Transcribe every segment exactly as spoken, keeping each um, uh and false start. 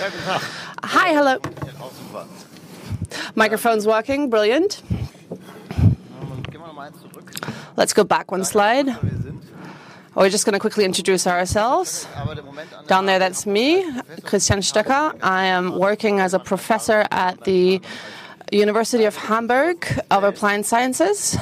Hi, hello. Microphone's working, brilliant. Let's go back one slide. We're just going to quickly introduce ourselves. Down there, that's me, Christian Stöcker. I am working as a professor at the University of Hamburg of Applied Sciences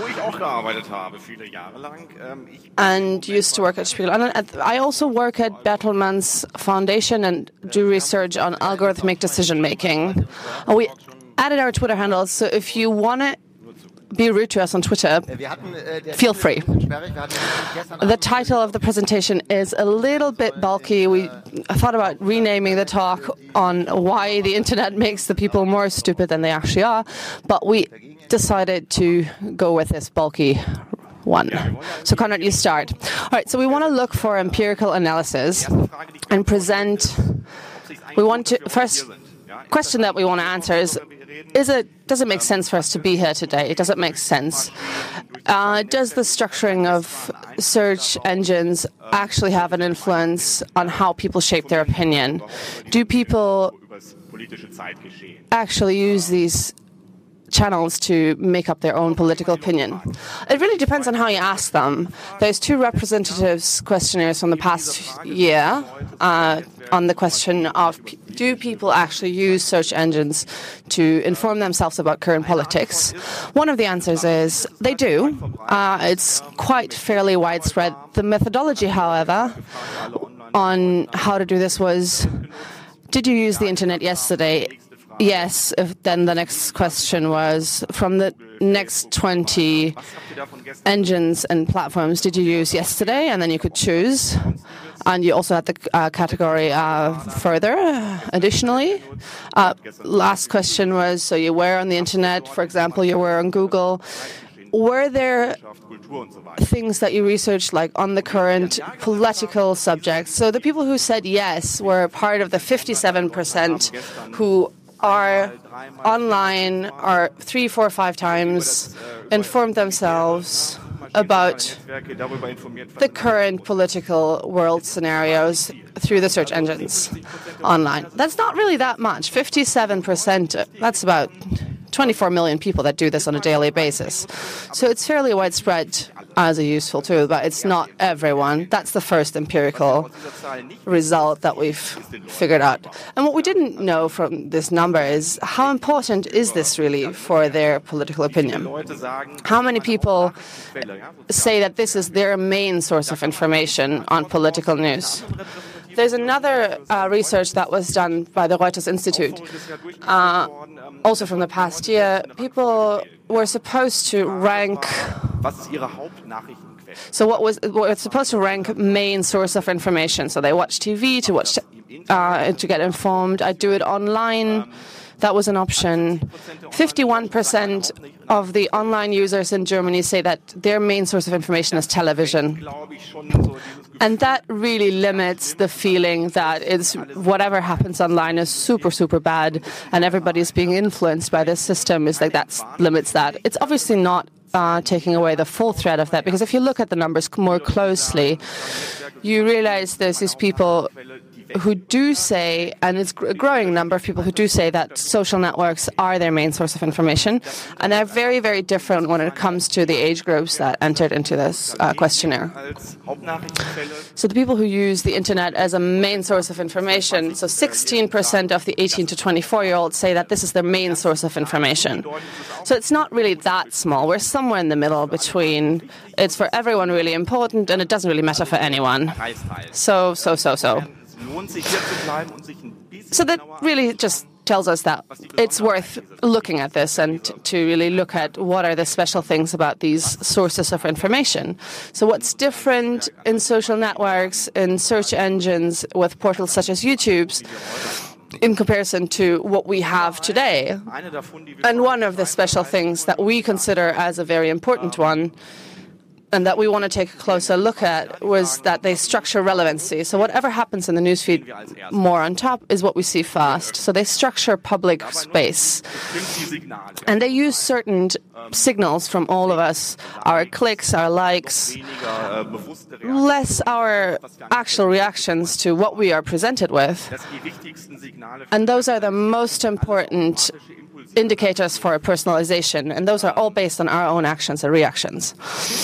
and used to work at Spiegel. I also work at Bertelsmann's Foundation and do research on algorithmic decision making. We added our Twitter handles, so if you want to be rude to us on Twitter, feel free. The title of the presentation is a little bit bulky. We thought about renaming the talk on why the internet makes the people more stupid than they actually are, but we decided to go with this bulky one. So Konrad, you start. All right, so we want to look for empirical analysis and present. We want to, first question that we want to answer is, Is it, does it make sense for us to be here today? Does it make sense? Uh, does the structuring of search engines actually have an influence on how people shape their opinion? Do people actually use these channels to make up their own political opinion? It really depends on how you ask them. There's two representatives questionnaires from the past year uh, on the question of do people actually use search engines to inform themselves about current politics? One of the answers is they do. Uh, it's quite fairly widespread. The methodology, however, on how to do this was, did you use the internet yesterday? Yes. If, then the next question was, from the next twenty engines and platforms, did you use yesterday? And then you could choose. And you also had the uh, category uh, further, additionally. Uh, last question was, so you were on the internet, for example, you were on Google. Were there things that you researched, like on the current political subjects? So the people who said yes were part of the fifty-seven percent who are online, are three, four, five times, informed themselves about the current political world scenarios through the search engines online. That's not really that much. fifty-seven percent, that's about twenty-four million people that do this on a daily basis. So it's fairly widespread as a useful tool, but it's not everyone. That's the first empirical result that we've figured out. And what we didn't know from this number is how important is this really for their political opinion? How many people say that this is their main source of information on political news? There's another uh, research that was done by the Reuters Institute, uh, also from the past year. People were supposed to rank. So what was was supposed to rank main source of information? So they watch T V to watch uh, to get informed. I do it online. That was an option. fifty-one percent of the online users in Germany say that their main source of information is television. And that really limits the feeling that it's whatever happens online is super, super bad and everybody's being influenced by this system. Is like that limits that. It's obviously not uh, taking away the full threat of that, because if you look at the numbers more closely, you realize there's these people who do say, and it's a growing number of people who do say that social networks are their main source of information, and they're very, very different when it comes to the age groups that entered into this uh, questionnaire. So the people who use the internet as a main source of information, so sixteen percent of the eighteen to twenty-four-year-olds say that this is their main source of information. So it's not really that small. We're somewhere in the middle between it's for everyone really important and it doesn't really matter for anyone. So, so, so, so. So that really just tells us that it's worth looking at this and to really look at what are the special things about these sources of information. So what's different in social networks, in search engines, with portals such as YouTube's, in comparison to what we have today? And one of the special things that we consider as a very important one and that we want to take a closer look at was that they structure relevancy. So whatever happens in the newsfeed more on top is what we see first. So they structure public space. And they use certain signals from all of us, our clicks, our likes, less our actual reactions to what we are presented with. And those are the most important indicators for personalization, and those are all based on our own actions and reactions.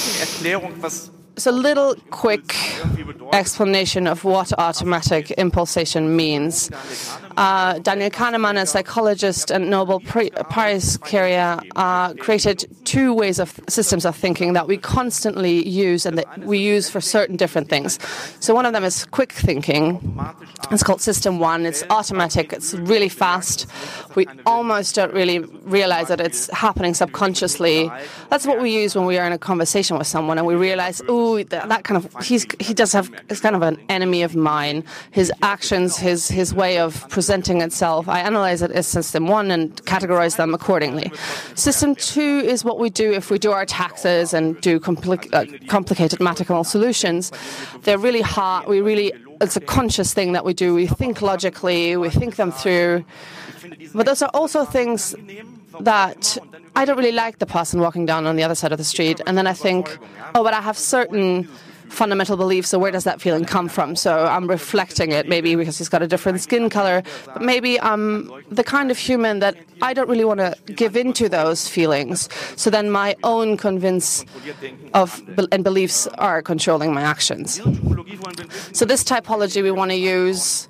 So a little quick explanation of what automatic impulsation means. Uh, Daniel Kahneman, a psychologist and Nobel Prize carrier, uh, created two ways of systems of thinking that we constantly use and that we use for certain different things. So one of them is quick thinking. It's called System One. It's automatic. It's really fast. We almost don't really realize that it's happening subconsciously. That's what we use when we are in a conversation with someone and we realize, ooh, that, that kind of he's he does have is kind of an enemy of mine. His actions, his his way of presenting itself, I analyze it as System One and categorize them accordingly. System Two is what we do if we do our taxes and do compli- uh, complicated mathematical solutions. They're really hard. We really it's a conscious thing that we do. We think logically. We think them through. But those are also things that I don't really like the person walking down on the other side of the street. And then I think, oh, but I have certain fundamental beliefs, so where does that feeling come from? So I'm reflecting it, maybe because he's got a different skin color, but maybe I'm the kind of human that I don't really want to give into those feelings. So then my own convince of and beliefs are controlling my actions. So this typology we want to use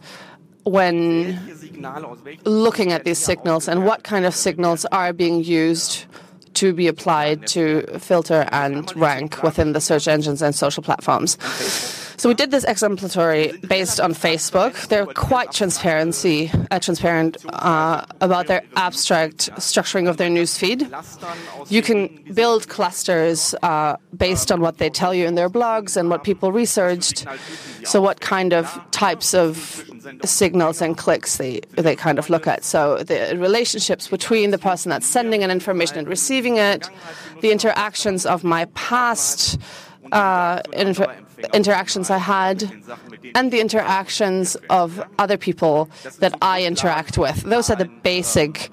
when looking at these signals and what kind of signals are being used to be applied to filter and rank within the search engines and social platforms. So we did this exemplary based on Facebook. They're quite transparency, uh, transparent uh, about their abstract structuring of their newsfeed. You can build clusters uh, based on what they tell you in their blogs and what people researched. So what kind of types of signals and clicks they, they kind of look at. So the relationships between the person that's sending an information and receiving it, the interactions of my past uh, inter interactions I had, and the interactions of other people that I interact with. Those are the basic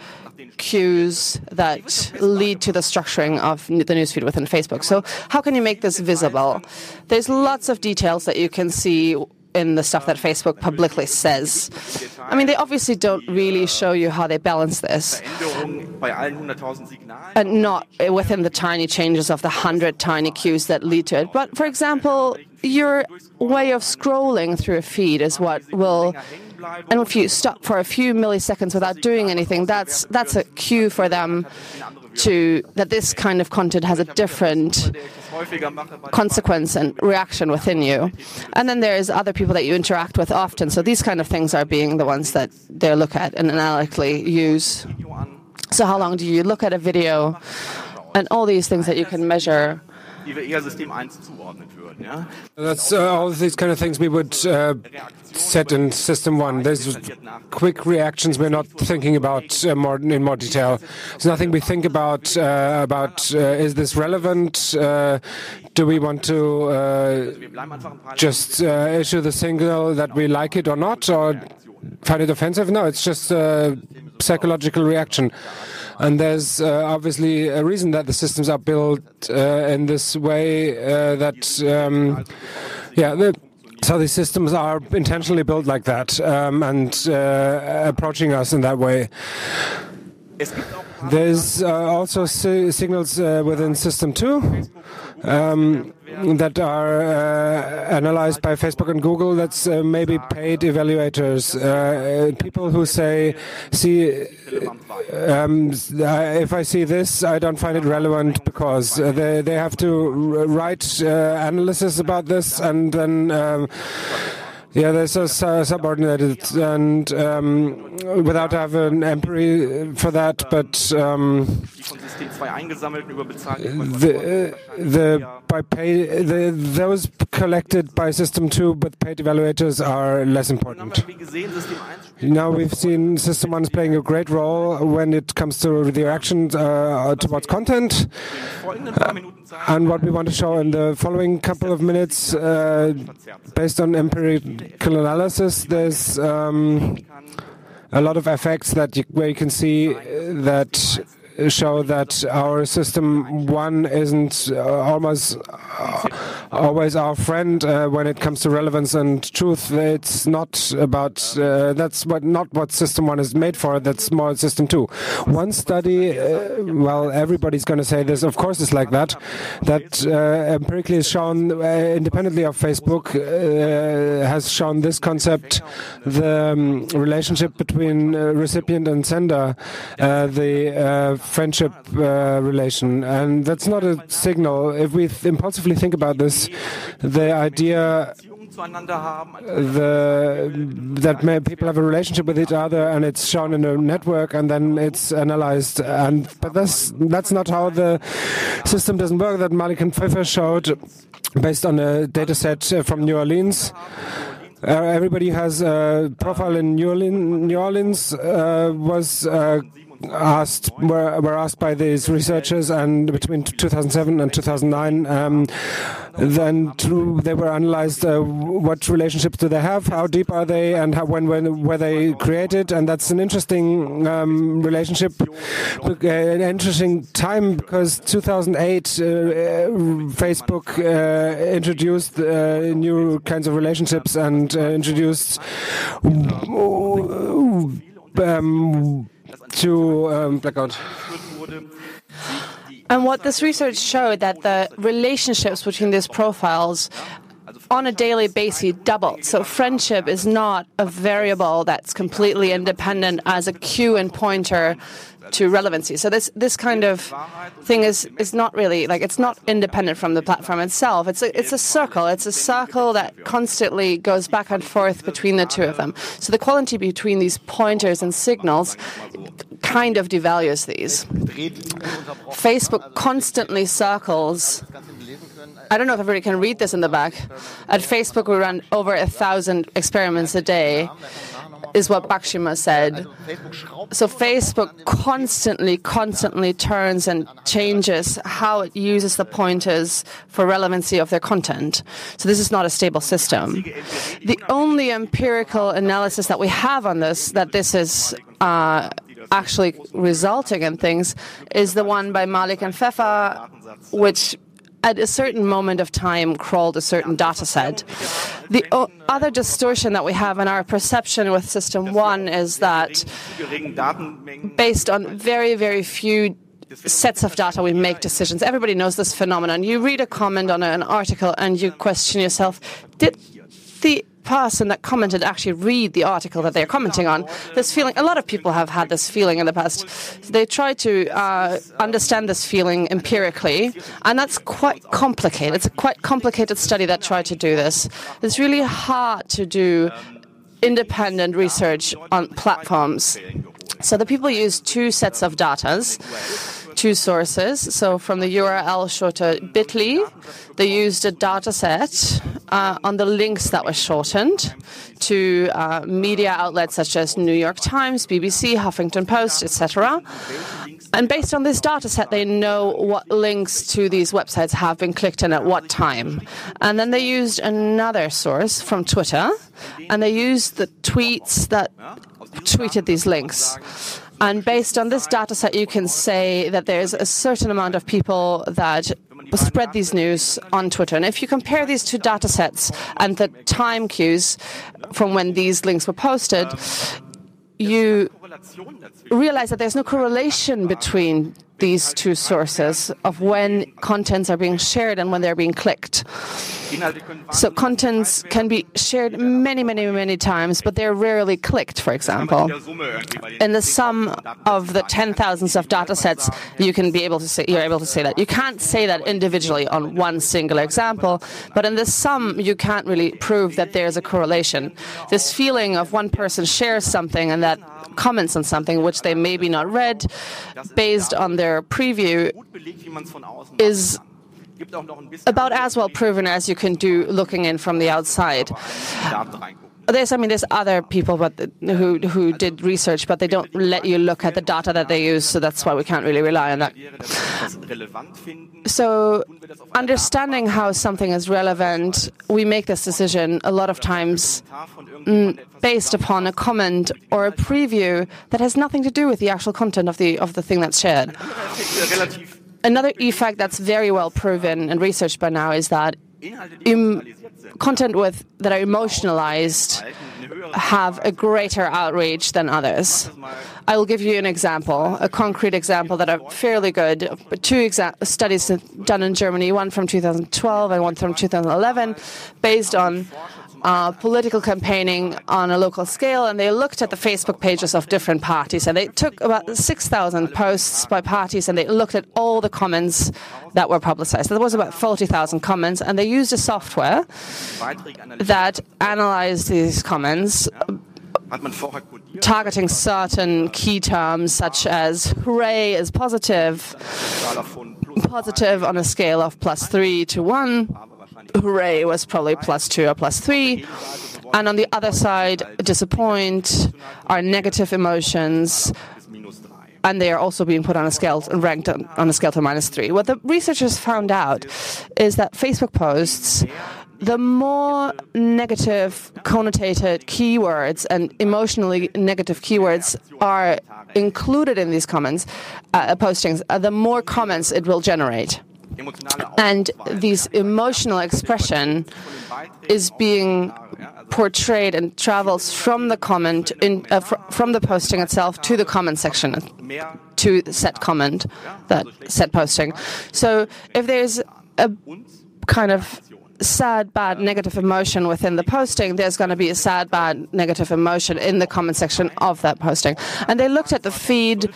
cues that lead to the structuring of the newsfeed within Facebook. So how can you make this visible? There's lots of details that you can see in the stuff that Facebook publicly says. I mean, they obviously don't really show you how they balance this. And not within the tiny changes of the hundred tiny cues that lead to it. But, for example, your way of scrolling through a feed is what will... And if you stop for a few milliseconds without doing anything, that's that's a cue for them to that this kind of content has a different consequence and reaction within you. And then there's other people that you interact with often. So these kind of things are being the ones that they look at and analytically use. So how long do you look at a video and all these things that you can measure? That's uh, all of these kind of things we would uh, set in System One. There's quick reactions we're not thinking about uh, more in more detail. There's nothing we think about uh, about uh, is this relevant? Uh, do we want to uh, just uh, issue the signal that we like it or not, or find it offensive? No, it's just a psychological reaction. And there's uh, obviously a reason that the systems are built uh, in this way uh, that, um, yeah, the, so the systems are intentionally built like that um, and uh, approaching us in that way. There's uh, also si signals uh, within System two um, that are uh, analyzed by Facebook and Google. That's uh, maybe paid evaluators, uh, people who say, see, um, if I see this, I don't find it relevant because uh, they, they have to write uh, analysis about this, and then um, yeah, there's a uh, subordinated, and um, without having an empiri for that, but um, the, the by pay the those collected by System two with paid evaluators are less important. Now we've seen System one is playing a great role when it comes to the reactions uh, towards content. Uh, and what we want to show in the following couple of minutes, uh, based on empirical analysis, there's um, a lot of effects that you, where you can see that show that our System one isn't uh, almost uh, always our friend uh, when it comes to relevance and truth. It's not about uh, that's what not what System one is made for. That's more System two. One study, uh, well, everybody's going to say this. Of course, it's like that. That uh, empirically is shown uh, independently of Facebook uh, has shown this concept: the um, relationship between uh, recipient and sender, uh, the uh, friendship uh, relation, and that's not a signal. If we th impulsively think about this, the idea the, that may, people have a relationship with each other and it's shown in a network and then it's analyzed, and but that's that's not how the system doesn't work. That Malik and Pfeffer showed based on a data set from New Orleans. Uh, everybody has a profile in New Orleans, New Orleans uh, was uh, asked were, were asked by these researchers, and between two thousand seven and two thousand nine, um, then to, they were analyzed. Uh, what relationships do they have? How deep are they? And how, when, when were they created? And that's an interesting um, relationship, an interesting time, because two thousand eight, uh, Facebook uh, introduced uh, new kinds of relationships and uh, introduced. Um, to um, blackout. And what this research showed, that the relationships between these profiles on a daily basis doubled. So friendship is not a variable that's completely independent as a cue and pointer to relevancy. So this this kind of thing is is not really, like, it's not independent from the platform itself. It's a, it's a circle. It's a circle that constantly goes back and forth between the two of them. So the quality between these pointers and signals kind of devalues these. Facebook constantly circles. I don't know if everybody can read this in the back. At Facebook, we run over a thousand experiments a day, is what Bakshima said. So Facebook constantly, constantly turns and changes how it uses the pointers for relevancy of their content. So this is not a stable system. The only empirical analysis that we have on this, that this is uh, actually resulting in things, is the one by Malik and Pfeffer, which at a certain moment of time crawled a certain data set. The o other distortion that we have in our perception with System one is that based on very, very few sets of data we make decisions. Everybody knows this phenomenon. You read a comment on an article and you question yourself, did the person that commented actually read the article that they're commenting on? This feeling, a lot of people have had this feeling in the past. They try to uh, understand this feeling empirically, and that's quite complicated. It's a quite complicated study that tried to do this. It's really hard to do independent research on platforms. So the people use two sets of datas, two sources. So from the U R L shorter bit dot L Y, they used a data set uh, on the links that were shortened to uh, media outlets such as New York Times, B B C, Huffington Post, et cetera. And based on this data set, they know what links to these websites have been clicked and at what time. And then they used another source from Twitter, and they used the tweets that tweeted these links. And based on this data set, you can say that there's a certain amount of people that spread these news on Twitter. And if you compare these two data sets and the time cues from when these links were posted, you realize that there's no correlation between these two sources of when contents are being shared and when they're being clicked. So contents can be shared many, many, many times, but they're rarely clicked, for example. In the sum of the ten thousands of data sets, you can be able to say, you're able to say that. You can't say that individually on one singular example, but in the sum, you can't really prove that there's a correlation. This feeling of one person shares something and that comments on something which they maybe not read based on their preview is about as well proven as you can do looking in from the outside. There's, I mean, there's other people but who who did research, but they don't let you look at the data that they use, so that's why we can't really rely on that. So, understanding how something is relevant, we make this decision a lot of times mm, based upon a comment or a preview that has nothing to do with the actual content of the of the thing that's shared. Another effect that's very well proven and researched by now is that im- content with that are emotionalized have a greater outreach than others. I will give you an example, a concrete example that are fairly good. Two exa- studies done in Germany, one from two thousand twelve and one from two thousand eleven, based on Uh, political campaigning on a local scale, and they looked at the Facebook pages of different parties, and they took about six thousand posts by parties, and they looked at all the comments that were publicized. There was about forty thousand comments, and they used a software that analyzed these comments, targeting certain key terms such as hooray is positive, positive on a scale of plus three to one, hooray was probably plus two or plus three. And on the other side, disappoint are negative emotions, and they are also being put on a scale and ranked on, on a scale to minus three. What the researchers found out is that Facebook posts, the more negative connotated keywords and emotionally negative keywords are included in these comments, uh, postings, uh, the more comments it will generate. And this emotional expression is being portrayed and travels from the comment, in, uh, fr- from the posting itself to the comment section, to set comment, that set posting. So if there's a kind of sad, bad, negative emotion within the posting, there's going to be a sad, bad, negative emotion in the comment section of that posting. And they looked at the feed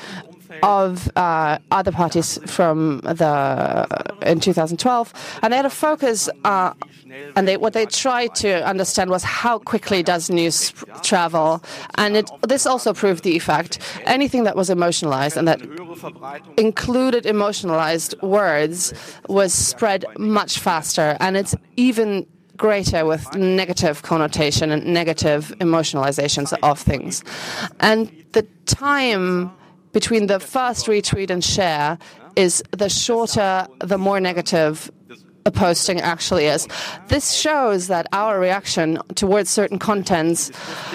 of uh, other parties from the in two thousand twelve, and they had a focus, uh, and they, what they tried to understand was how quickly does news travel, and it, this also proved the effect. Anything that was emotionalized and that included emotionalized words was spread much faster, and it's even greater with negative connotation and negative emotionalizations of things. And the time between the first retweet and share is the shorter, the more negative a posting actually is. This shows that our reaction towards certain contents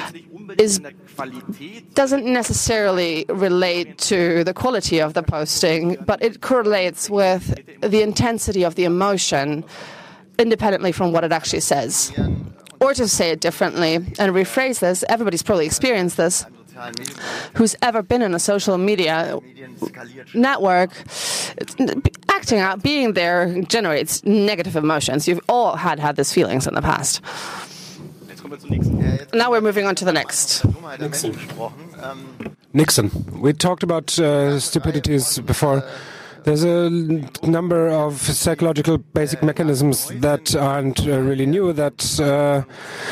is doesn't necessarily relate to the quality of the posting, but it correlates with the intensity of the emotion independently from what it actually says. Or to say it differently and rephrase this, everybody's probably experienced this, who's ever been in a social media network, acting out, being there generates negative emotions. You've all had had these feelings in the past. Now we're moving on to the next. Nixon. Nixon. We talked about uh, stupidities before. There's a number of psychological basic mechanisms that aren't uh, really new, that uh,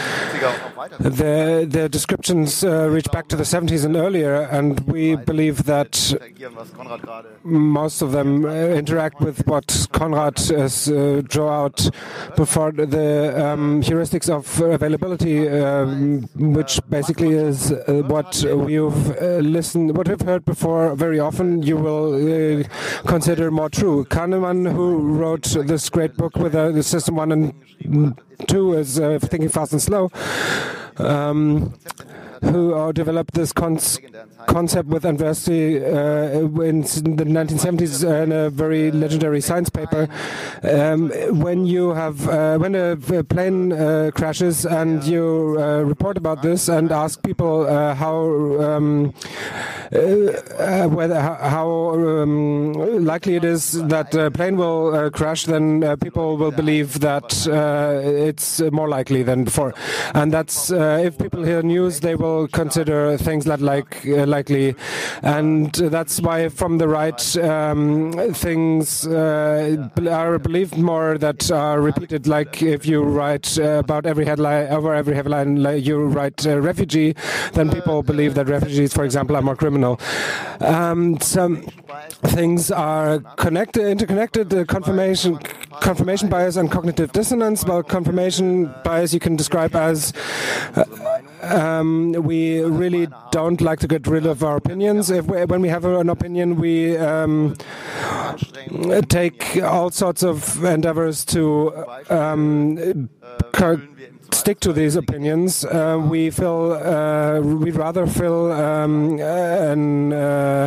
the, the descriptions uh, reach back to the seventies and earlier, and we believe that most of them uh, interact with what Konrad has uh, draw out before, the um, heuristics of availability, um, which basically is uh, what we've uh, listened, what we've heard before very often. You will uh, consider more true. Kahneman, who wrote this great book with uh, the System One and Two, is uh, Thinking Fast and Slow, um, who uh, developed this cons concept with adversity uh, in the nineteen seventies in a very legendary science paper. Um, when you have uh, when a, a plane uh, crashes and you uh, report about this and ask people uh, how um, uh, whether how um, likely it is that a plane will uh, crash, then uh, people will believe that uh, it's more likely than before. And that's uh, if people hear news, they will consider things that like uh, likely, and that's why from the right um, things uh, are believed more that are repeated. Like if you write uh, about every headline, over every headline, like you write uh, refugee, then people believe that refugees, for example, are more criminal. Um, some things are connected, interconnected. Uh, confirmation, confirmation bias, and cognitive dissonance. Well, confirmation bias you can describe as uh, um, we really don't like to get rid of our opinions. If we, when we have an opinion, we um, take all sorts of endeavors to um, stick to these opinions. Uh, we feel uh, we'd rather fill um, an uh,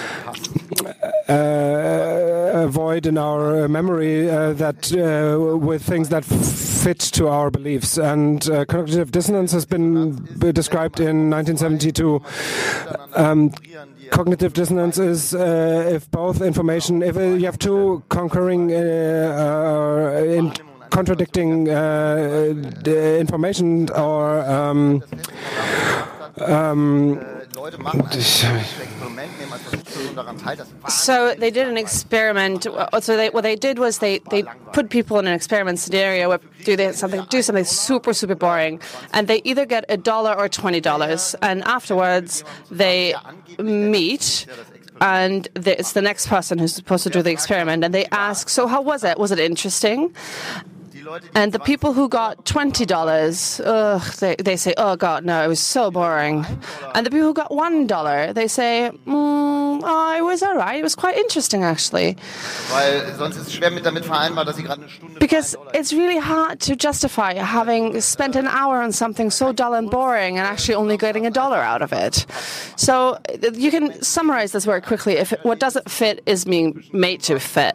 uh, void in our memory uh, that uh, with things that fit to our beliefs. And uh, cognitive dissonance has been described in nineteen seventy-two. Um, Cognitive dissonance is uh, if both information, if uh, you have two concurring uh, uh, in contradicting uh, information or um, um, so they did an experiment. So they, what they did was they, they put people in an experiment scenario where do they something do something super super boring, and they either get a dollar or twenty dollars, and afterwards they meet. And it's the next person who's supposed to do the experiment, and they ask, "So how was it? Was it interesting?" And the people who got twenty dollars, ugh, they, they say, "Oh, God, no, it was so boring." And the people who got one dollar, they say, mm, "Oh, it was all right. It was quite interesting, actually." Because it's really hard to justify having spent an hour on something so dull and boring and actually only getting a dollar out of it. So you can summarize this very quickly. If what doesn't fit is being made to fit.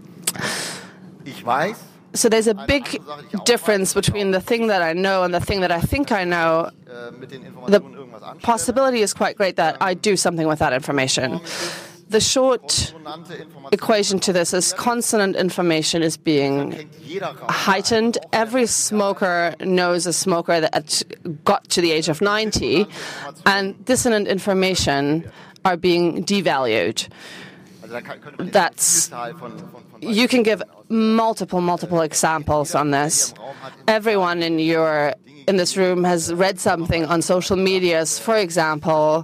So there's a big difference between the thing that I know and the thing that I think I know. The possibility is quite great that I do something with that information. The short equation to this is consonant information is being heightened. Every smoker knows a smoker that got to the age of ninety, and dissonant information are being devalued. That's, you can give multiple, multiple examples on this. Everyone in your in this room has read something on social medias. For example,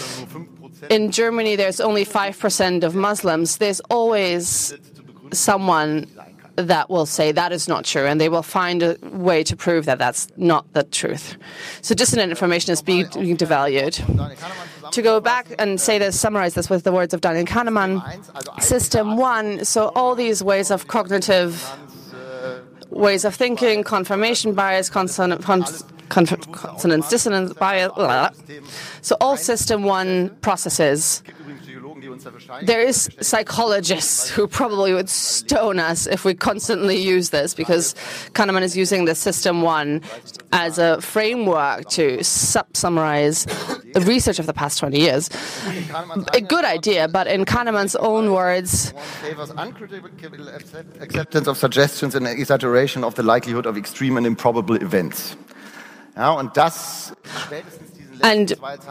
in Germany, there's only five percent of Muslims. There's always someone that will say that is not true, and they will find a way to prove that that's not the truth. So dissonant information is being, being devalued. To go back and say this, summarize this with the words of Daniel Kahneman, system one, so all these ways of cognitive ways of thinking, confirmation bias, consonant, consonance, dissonance bias, blah, blah. So all system one processes. There is psychologists who probably would stone us if we constantly use this, because Kahneman is using the system one as a framework to summarize the research of the past twenty years. A good idea, but in Kahneman's own words, acceptance of suggestions and exaggeration of the likelihood of extreme and improbable events. Ja, und das spätestens and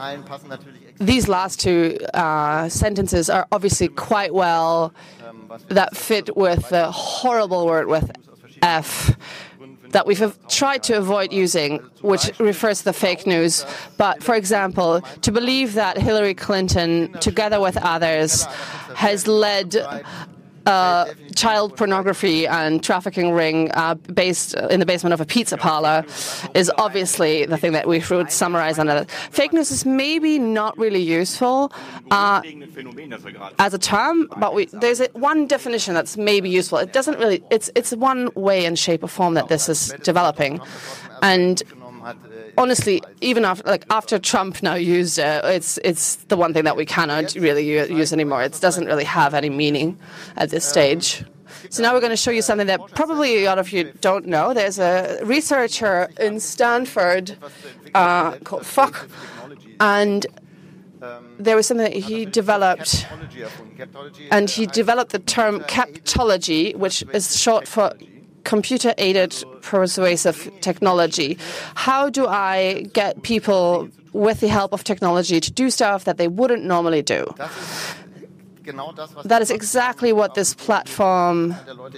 these last two uh, sentences are obviously quite well that fit with the horrible word with F that we've tried to avoid using, which refers to the fake news. But, for example, to believe that Hillary Clinton, together with others, has led Uh, child pornography and trafficking ring uh, based in the basement of a pizza parlor is obviously the thing that we would summarize under that. Fake news is maybe not really useful uh, as a term, but we, there's a, one definition that's maybe useful. It doesn't really. It's it's one way and shape or form that this is developing, and honestly, even after like after Trump now used it, it's it's the one thing that we cannot really use anymore. It doesn't really have any meaning at this stage. So now we're going to show you something that probably a lot of you don't know. There's a researcher in Stanford uh, called Fock, and there was something that he developed, and he developed the term captology, which is short for computer-aided persuasive technology. How do I get people, with the help of technology, to do stuff that they wouldn't normally do? That is exactly what this platform,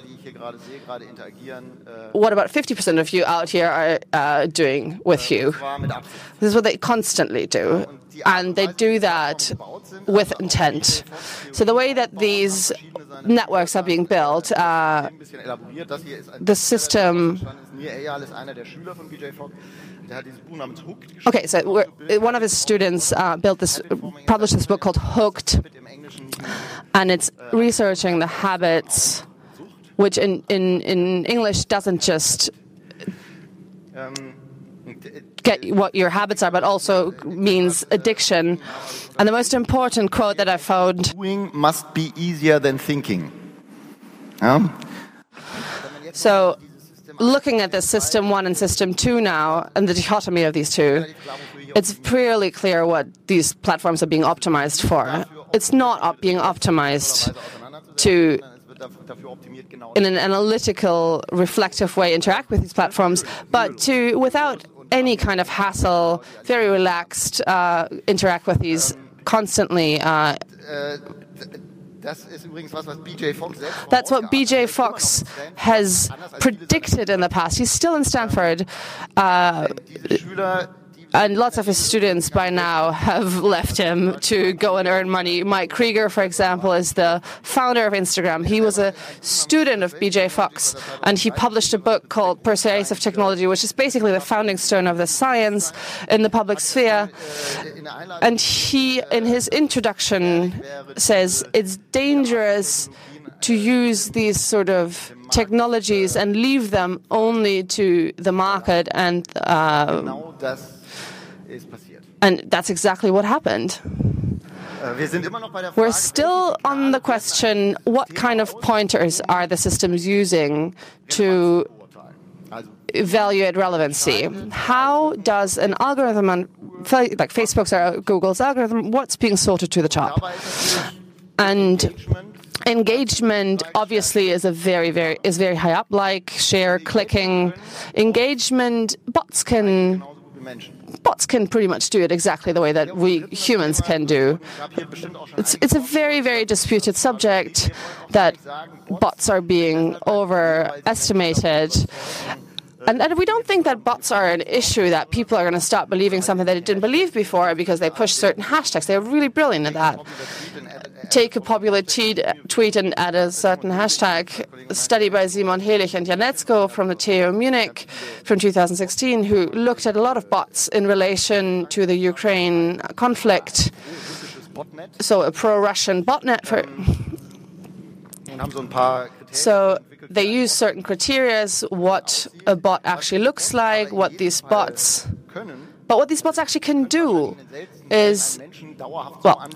what about fifty percent of you out here are uh, doing with you. This is what they constantly do. And they do that with intent. So the way that these networks are being built, uh, the system... Okay, so we're, one of his students uh, built this, published this book called Hooked, and it's researching the habits, which in, in, in English doesn't just get what your habits are, but also means addiction. And the most important quote that I found... Doing must be easier than thinking. Yeah? So, looking at this system one and system two now, and the dichotomy of these two, it's fairly clear what these platforms are being optimized for. It's not op- being optimized to, in an analytical, reflective way, interact with these platforms, but to, without any kind of hassle, very relaxed, uh, interact with these constantly. Uh, That's what B J Fox has predicted in the past. He's still in Stanford, uh, and lots of his students by now have left him to go and earn money. Mike Krieger, for example, is the founder of Instagram. He was a student of B J Fox, and he published a book called Persuasive Technology, which is basically the founding stone of the science in the public sphere. And he, in his introduction, says it's dangerous to use these sort of technologies and leave them only to the market, and uh, and that's exactly what happened. We're still on the question, what kind of pointers are the systems using to evaluate relevancy? How does an algorithm, on, like Facebook's or Google's algorithm, what's being sorted to the top? And engagement obviously is a very, very is very high up, like share, clicking. Engagement, bots can bots can pretty much do it exactly the way that we humans can do. It's it's a very, very disputed subject that bots are being overestimated. And, and we don't think that bots are an issue, that people are going to stop believing something that they didn't believe before because they push certain hashtags. They're really brilliant at that. Take a popular tweet, tweet and add a certain hashtag. A study by Simon Helich and Janetzko from the T U Munich from two thousand sixteen, who looked at a lot of bots in relation to the Ukraine conflict. So a pro-Russian botnet for... So they use certain criteria, what a bot actually looks like, what these bots... But what these bots actually can do is, well,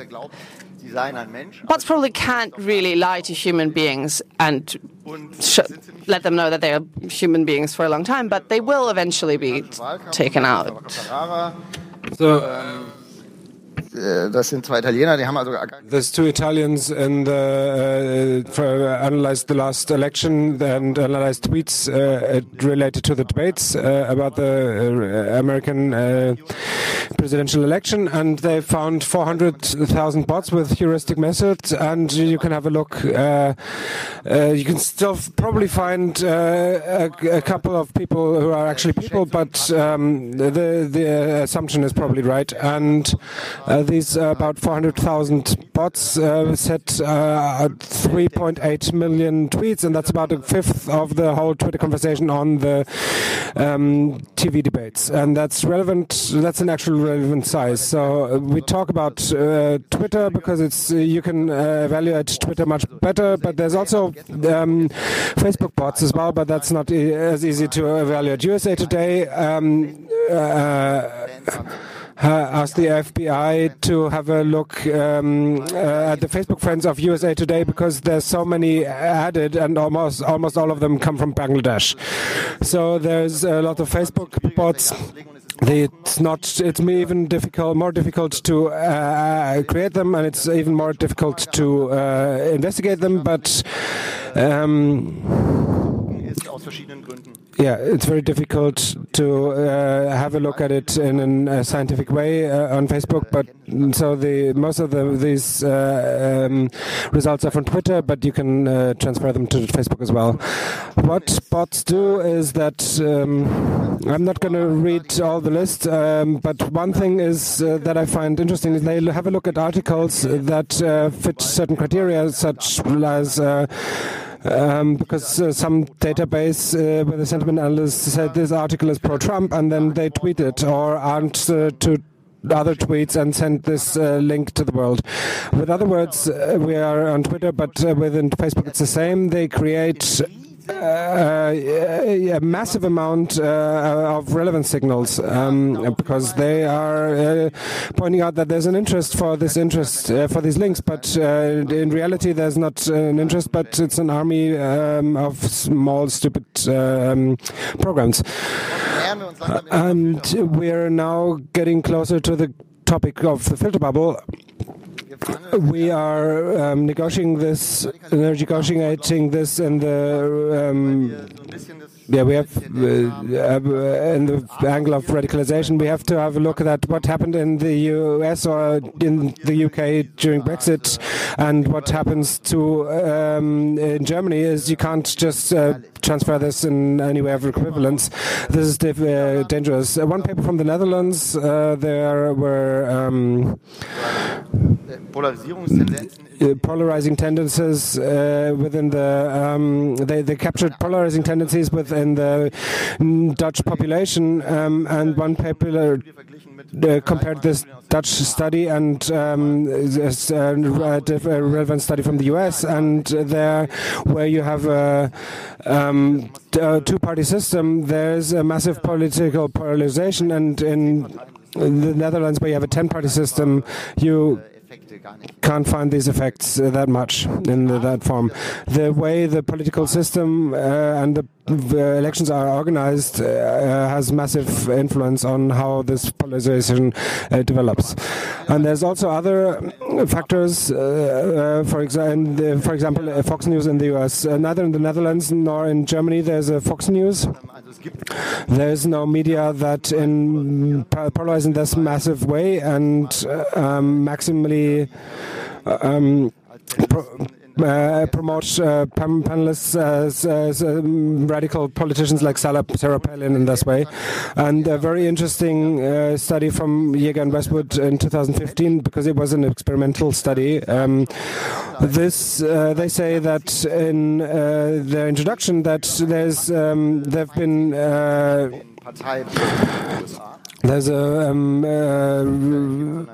bots probably can't really lie to human beings and sh- let them know that they are human beings for a long time, but they will eventually be taken out. So, um, Das sind zwei Italiener, die haben also... There's two Italians in the, uh, for, uh, analyzed the last election and analyzed tweets uh, related to the debates uh, about the uh, American uh, presidential election, and they found four hundred thousand bots with heuristic methods, and you can have a look. Uh, uh, you can still probably find uh, a, a couple of people who are actually people, but um, the, the assumption is probably right, and uh, these uh, about four hundred thousand bots uh, set uh, three point eight million tweets, and that's about a fifth of the whole Twitter conversation on the um, T V debates. And that's relevant, that's an actual relevant size. So uh, we talk about uh, Twitter because it's uh, you can uh, evaluate Twitter much better, but there's also um, Facebook bots as well, but that's not e- as easy to evaluate. U S A Today um, uh, Uh, asked the F B I to have a look um, uh, at the Facebook friends of U S A Today because there's so many added, and almost almost all of them come from Bangladesh. So there's a lot of Facebook bots It's not. It's even difficult, more difficult to uh, create them, and it's even more difficult to uh, investigate them. But um, yeah, it's very difficult to uh, have a look at it in a scientific way uh, on Facebook. But so the most of the, these uh, um, results are from Twitter, but you can uh, transfer them to Facebook as well. What bots do is that um, I'm not going to read all the list, um, but one thing is uh, that I find interesting is they have a look at articles that uh, fit certain criteria, such as. Uh, Um, because uh, some database uh, with a sentiment analyst said this article is pro-Trump, and then they tweet it or answer to other tweets and send this uh, link to the world. With other words, uh, we are on Twitter, but uh, within Facebook it's the same. They create Uh, a massive amount uh, of relevant signals um, because they are uh, pointing out that there's an interest for this interest uh, for these links, but uh, in reality there's not an interest, but it's an army um, of small stupid um, programs. And we're now getting closer to the topic of the filter bubble. We are um, negotiating this, negotiating this in the um, yeah. We have uh, in the angle of radicalization. We have to have a look at what happened in the U S or in the U K during Brexit, and what happens to um, in Germany is you can't just uh, transfer this in any way of equivalence. This is uh, dangerous. Uh, one paper from the Netherlands. Uh, there were. Um, Uh, polarizing tendencies uh, within the um, they, they captured polarizing tendencies within the Dutch population, um, and one paper uh, compared this Dutch study and um, this, uh, a relevant study from the U S, and there where you have a, um, a two-party system, there's a massive political polarization, and in the Netherlands where you have a ten-party system, you can't find these effects uh, that much in the, that form. The way the political system uh, and the, the elections are organized uh, has massive influence on how this polarization uh, develops. And there's also other factors, uh, uh, for, exa for example, uh, Fox News in the U S. Uh, neither in the Netherlands nor in Germany there's a Fox News. There's no media that in polarizing this massive way and uh, um, maximally um, pro uh, promote uh, panelists as, as um, radical politicians like Sarah, Sarah Palin in this way. And a very interesting uh, study from Jäger and Westwood in two thousand fifteen, because it was an experimental study. Um, this uh, they say that in uh, their introduction that there's um, there've been uh, there's a um, uh,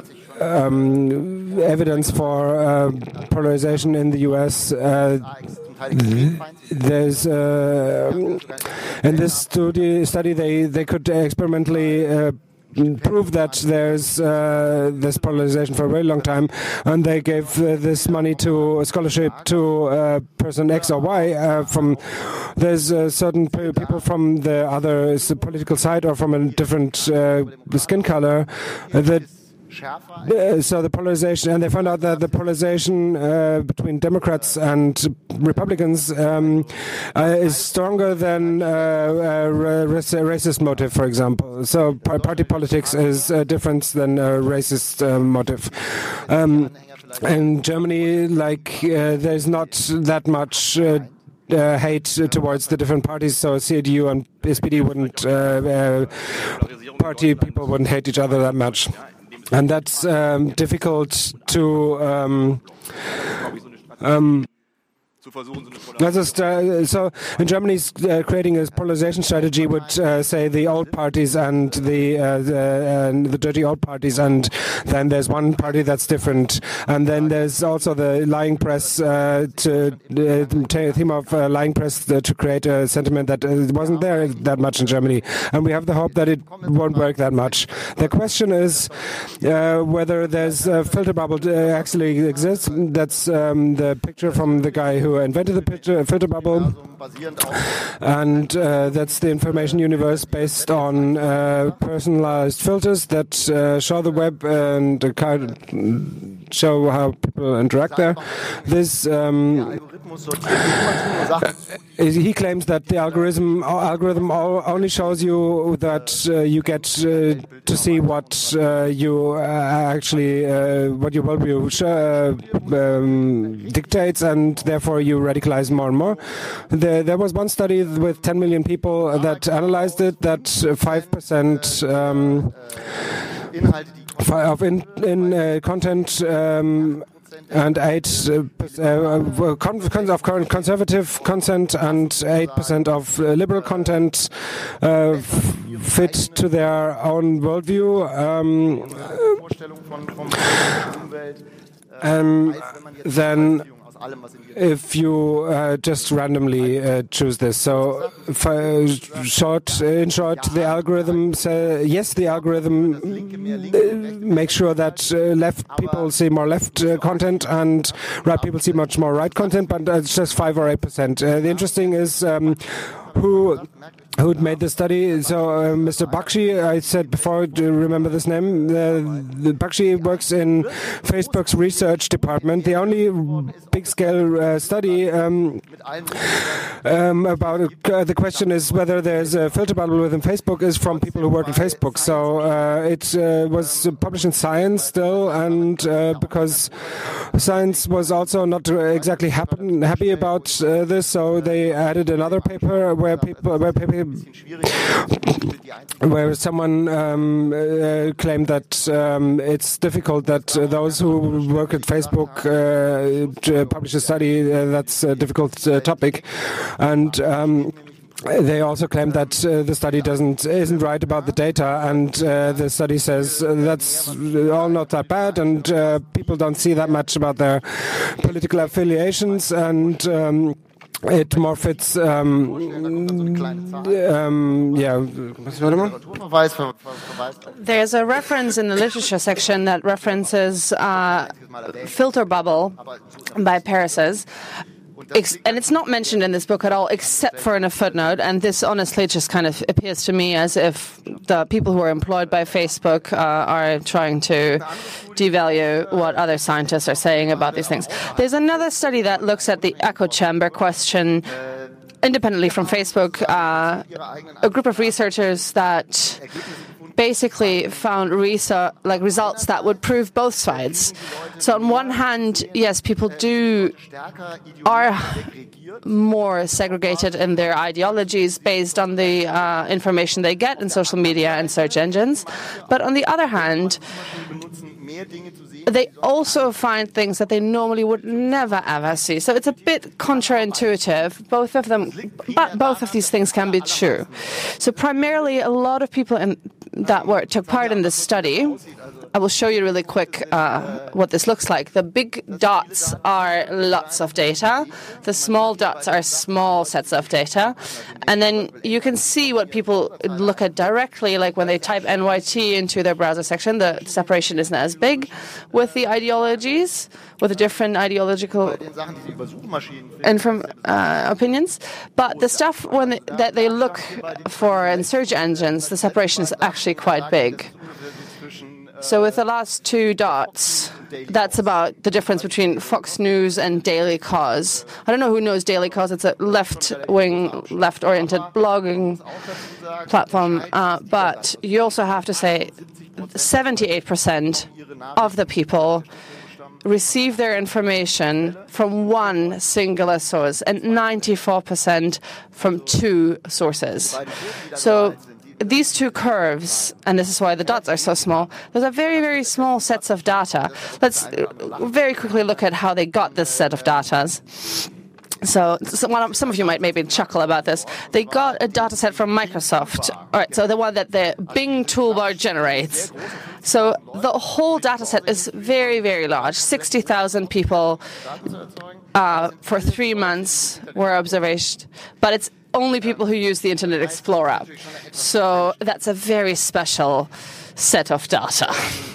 um, evidence for uh, polarization in the U S. Uh, there's uh, in this study, study they they could experimentally uh, prove that there's uh, this polarization for a very long time, and they gave uh, this money to a scholarship to uh, person X or Y. Uh, from there's uh, certain people from the other political side or from a different uh, skin color uh, that. Uh, so the polarization, and they found out that the polarization uh, between Democrats and Republicans um, uh, is stronger than uh, a racist motive, for example. So party politics is uh, different than a racist uh, motive. Um, in Germany, like uh, there's not that much Uh, Uh, hate towards the different parties, so C D U and S P D wouldn't, uh, uh, party people wouldn't hate each other that much. And that's um, difficult to um, um, so in Germany, uh, creating a polarization strategy would uh, say the old parties and the, uh, the, uh, the dirty old parties, and then there's one party that's different, and then there's also the lying press, uh, to the theme of uh, lying press uh, to create a sentiment that uh, wasn't there that much in Germany, and we have the hope that it won't work that much. The question is uh, whether there's a filter bubble uh, actually exists. That's um, the picture from the guy who invented the filter, filter bubble. And uh, that's the information universe based on uh, personalized filters that uh, show the web and uh, kind of show how people interact there. This um, uh, he claims that the algorithm algorithm only shows you that uh, you get uh, to see what uh, you uh, actually uh, what your worldview uh, um, dictates, and therefore you radicalize more and more. There, there was one study with ten million people that analyzed it. That five percent um, of in, in uh, content. Um, And eight uh, uh, con of conservative content and eight percent of uh, liberal content uh, fit to their own worldview. Um, um, then, if you uh, just randomly uh, choose this, so for short, in short, the algorithm say, yes, the algorithm uh, makes sure that uh, left people see more left uh, content and right people see much more right content, but it's just five or eight percent. Uh, the interesting is um, who. Who made the study? So, uh, Mister Bakshi, I said before, do you remember this name? Uh, the Bakshi works in Facebook's research department. The only big-scale uh, study um, um, about uh, the question is whether there's a filter bubble within Facebook is from people who work in Facebook. So uh, it uh, was published in Science still, and uh, because Science was also not exactly happen, happy about uh, this, so they added another paper where people where people where someone um, uh, claimed that um, it's difficult that uh, those who work at Facebook uh, publish a study uh, that's a difficult uh, topic, and um, they also claim that uh, the study doesn't isn't right about the data, and uh, the study says uh, that's all not that bad, and uh, people don't see that much about their political affiliations, and um, it more fits, um, um, yeah. There's a reference in the literature section that references uh, Filter Bubble by Paris's. And it's not mentioned in this book at all, except for in a footnote. And this honestly just kind of appears to me as if the people who are employed by Facebook uh, are trying to devalue what other scientists are saying about these things. There's another study that looks at the echo chamber question independently from Facebook. Uh, a group of researchers that basically found research, like results that would prove both sides. So on one hand, yes, people do are more segregated in their ideologies based on the uh, information they get in social media and search engines. But on the other hand, they also find things that they normally would never ever see. So it's a bit counterintuitive. Both of them, but both of these things can be true. So primarily, a lot of people in, that were took part in this study. I will show you really quick uh, what this looks like. The big dots are lots of data. The small dots are small sets of data. And then you can see what people look at directly, like when they type N Y T into their browser section, the separation isn't as big with the ideologies, with the different ideological inform, uh, opinions. But the stuff when they, that they look for in search engines, the separation is actually quite big. So with the last two dots, that's about the difference between Fox News and Daily Kos. I don't know who knows Daily Kos. It's a left-wing, left-oriented blogging platform. Uh, but you also have to say seventy-eight percent of the people receive their information from one singular source and ninety-four percent from two sources. So these two curves, and this is why the dots are so small, those are very, very small sets of data. Let's very quickly look at how they got this set of data. So, so one of, some of you might maybe chuckle about this. They got a data set from Microsoft. All right, so the one that the Bing toolbar generates. So the whole data set is very, very large. sixty thousand people uh, for three months were observed. But it's only people who use the Internet Explorer. So that's a very special set of data.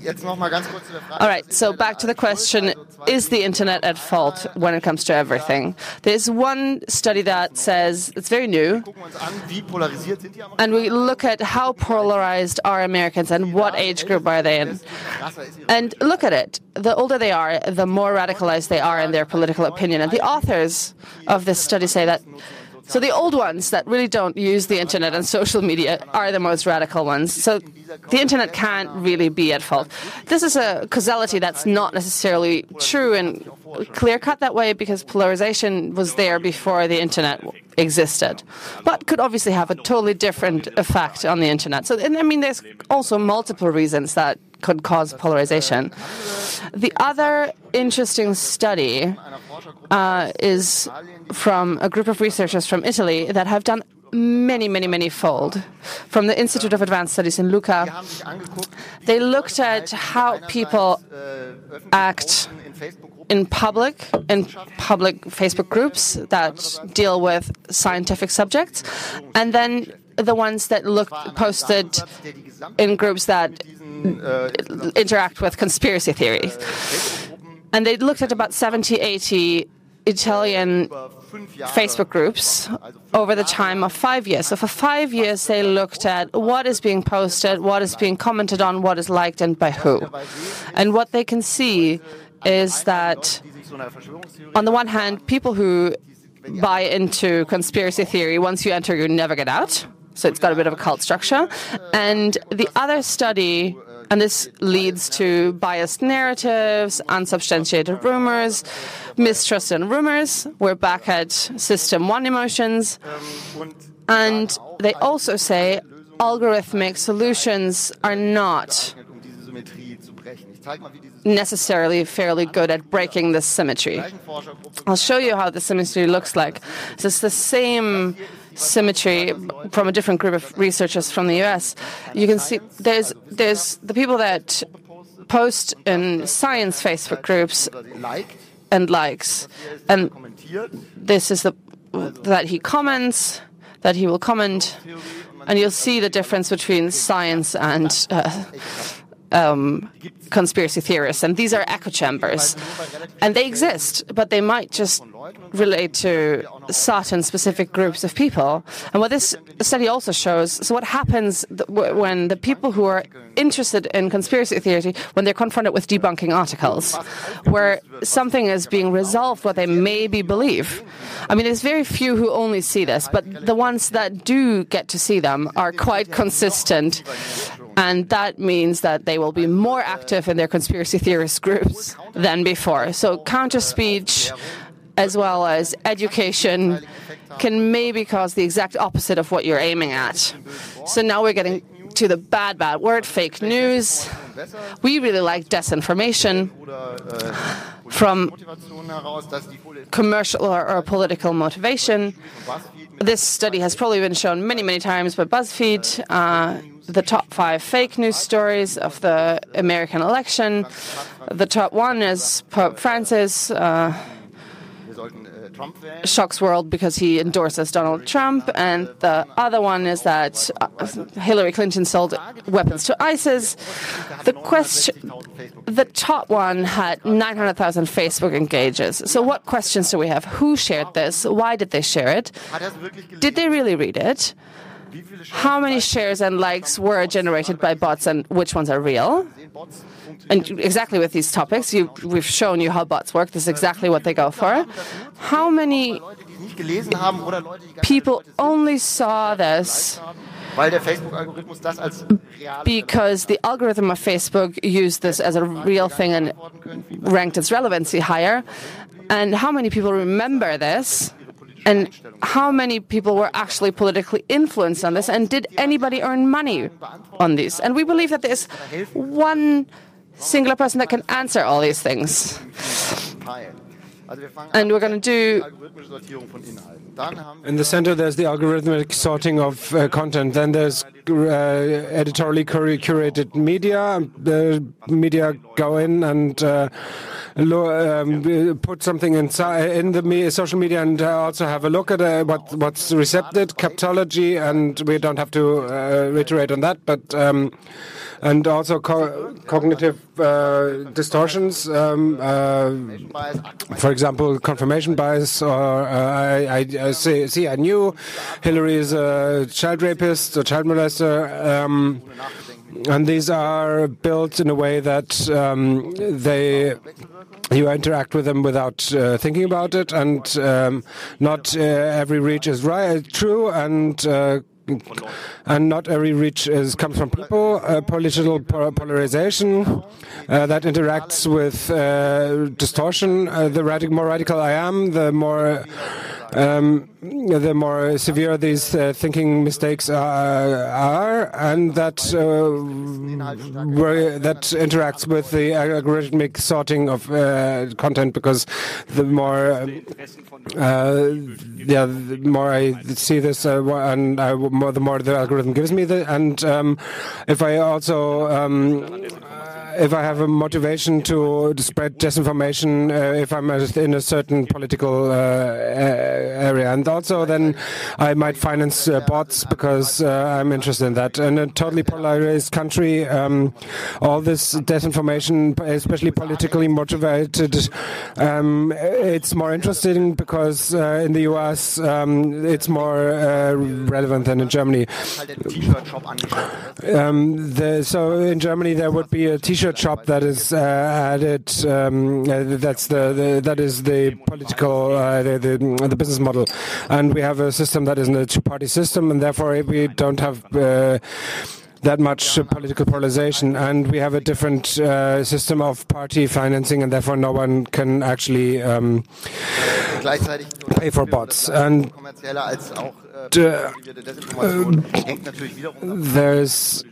All right, so back to the question, is the internet at fault when it comes to everything? There's one study that says, it's very new, and we look at how polarized are Americans and what age group are they in. And look at it. The older they are, the more radicalized they are in their political opinion. And the authors of this study say that so the old ones that really don't use the internet and social media are the most radical ones. So the internet can't really be at fault. This is a causality that's not necessarily true and clear-cut that way because polarization was there before the internet existed, but could obviously have a totally different effect on the internet. So, and I mean, there's also multiple reasons that could cause polarization. The other interesting study uh, is from a group of researchers from Italy that have done many, many, many fold. From the Institute of Advanced Studies in Lucca, they looked at how people act in public, in public Facebook groups that deal with scientific subjects, and then the ones that look posted in groups that interact with conspiracy theories. And they looked at about seventy, eighty Italian Facebook groups over the time of five years. So for five years, they looked at what is being posted, what is being commented on, what is liked, and by who. And what they can see is that, on the one hand, people who buy into conspiracy theory, once you enter, you never get out. So it's got a bit of a cult structure. And the other study, and this leads to biased narratives, unsubstantiated rumors, mistrust and rumors. We're back at system one emotions. And they also say algorithmic solutions are not necessarily fairly good at breaking this symmetry. I'll show you how the symmetry looks like. So it's the same symmetry from a different group of researchers from the U S. You can see there's there's the people that post in science Facebook groups and likes, and this is the that he comments, that he will comment, and you'll see the difference between science and uh, um, conspiracy theorists. And these are echo chambers, and they exist, but they might just relate to certain specific groups of people. And what this study also shows, so what happens when the people who are interested in conspiracy theory, when they're confronted with debunking articles, where something is being resolved what they maybe believe. I mean, there's very few who only see this, but the ones that do get to see them are quite consistent. And that means that they will be more active in their conspiracy theorist groups than before. So counter-speech, as well as education, can maybe cause the exact opposite of what you're aiming at. So now we're getting to the bad, bad word, fake news. We really like disinformation from commercial or, or political motivation. This study has probably been shown many, many times by BuzzFeed. Uh, the top five fake news stories of the American election. The top one is Pope Francis. Uh, shocks world because he endorses Donald Trump, and the other one is that Hillary Clinton sold weapons to ISIS. The question, the top one had nine hundred thousand Facebook engages. So what questions do we have? Who shared this? Why did they share it? Did they really read it? How many shares and likes were generated by bots, and which ones are real? And exactly with these topics, you, we've shown you how bots work. This is exactly what they go for. How many people only saw this because the algorithm of Facebook used this as a real thing and ranked its relevancy higher? And how many people remember this? And how many people were actually politically influenced on this? And did anybody earn money on these? And we believe that there's one singular person that can answer all these things. And we're going to do... In the center, there's the algorithmic sorting of uh, content. Then there's uh, editorially cur- curated media. The media go in and uh, um, put something inside in the me- social media and uh, also have a look at uh, what what's recepted, captology, and we don't have to uh, reiterate on that, but um, and also co- cognitive uh, distortions, um, uh, for example, confirmation bias, or uh, I, I, I see, see, I knew Hillary is a child rapist, a child molester, um, and these are built in a way that um, they you interact with them without uh, thinking about it, and um, not uh, every reach is right, true, and uh, and not every reach is comes from people. Uh, political polarization uh, that interacts with uh, distortion. Uh, the radic- more radical I am, the more um, the more severe these uh, thinking mistakes are, are and that uh, where, that interacts with the algorithmic sorting of uh, content, because the more uh, yeah, the more I see this, uh, and I, more, the more the algorithm gives me the, and um, if I also um, if I have a motivation to spread disinformation, uh, if I'm in a certain political uh, area, and also then I might finance uh, bots because uh, I'm interested in that. In a totally polarized country, um, all this disinformation, especially politically motivated, um, it's more interesting because uh, in the U S um, it's more uh, relevant than in Germany. Um, the, so in Germany there would be a T-shirt shop that is uh, added. Um, uh, that's the, the that is the political uh, the, the the business model, and we have a system that is a two-party system, and therefore we don't have Uh, that much uh, political polarization, and we have a different uh, system of party financing, and therefore no one can actually um, pay for bots. And uh, there's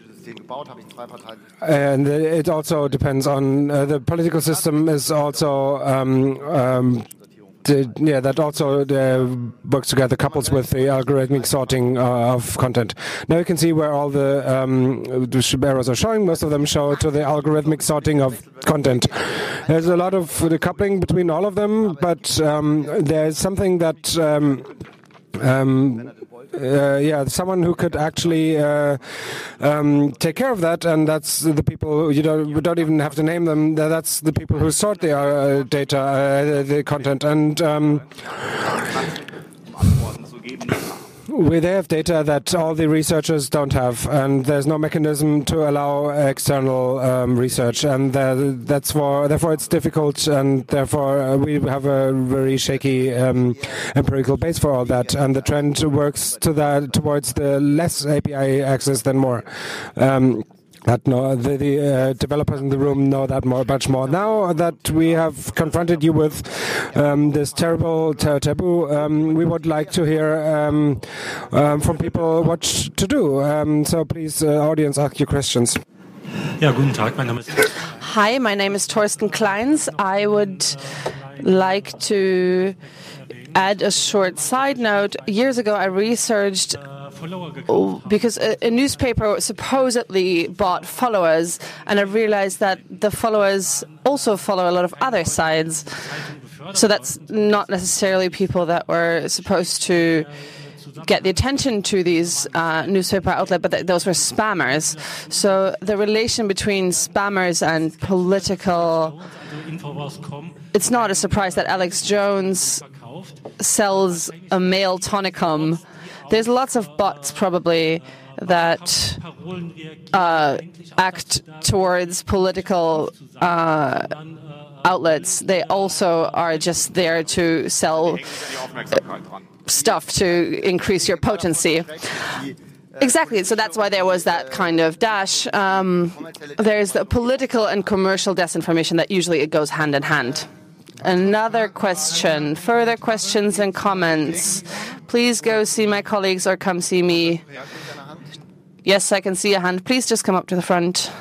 and it also depends on uh, the political system is also um, um, The, yeah, that also uh, works together, couples with the algorithmic sorting uh, of content. Now you can see where all the, um, the arrows are showing. Most of them show to the algorithmic sorting of content. There's a lot of the coupling between all of them, but um, there's something that um, um, Uh, yeah, someone who could actually uh, um, take care of that, and that's the people, you don't, we don't even have to name them, that's the people who sort the uh, data, uh, the content, and um, we, they have data that all the researchers don't have, and there's no mechanism to allow external um, research, and that's for, therefore it's difficult, and therefore uh, we have a very shaky um, empirical base for all that, and the trend works to that towards the less A P I access than more. Um, That no, the, the uh, developers in the room know that more, much more. Now that we have confronted you with um, this terrible ter- taboo, um, we would like to hear um, um, from people what to do. Um, so please, uh, audience, ask your questions. Ja, guten Tag, mein Name ist. Hi, my name is Thorsten Kleins. I would like to add a short side note. Years ago, I researched because a, a newspaper supposedly bought followers, and I realized that the followers also follow a lot of other sides. So that's not necessarily people that were supposed to get the attention to these uh, newspaper outlets, but th- those were spammers. So the relation between spammers and political... It's not a surprise that Alex Jones sells a male tonicum. There's lots of bots probably that uh, act towards political uh, outlets. They also are just there to sell stuff to increase your potency. Exactly, so that's why there was that kind of dash. Um, there's the political and commercial disinformation that usually it goes hand in hand. Another question, further questions and comments. Please go see my colleagues or come see me. Yes, I can see a hand. Please just come up to the front.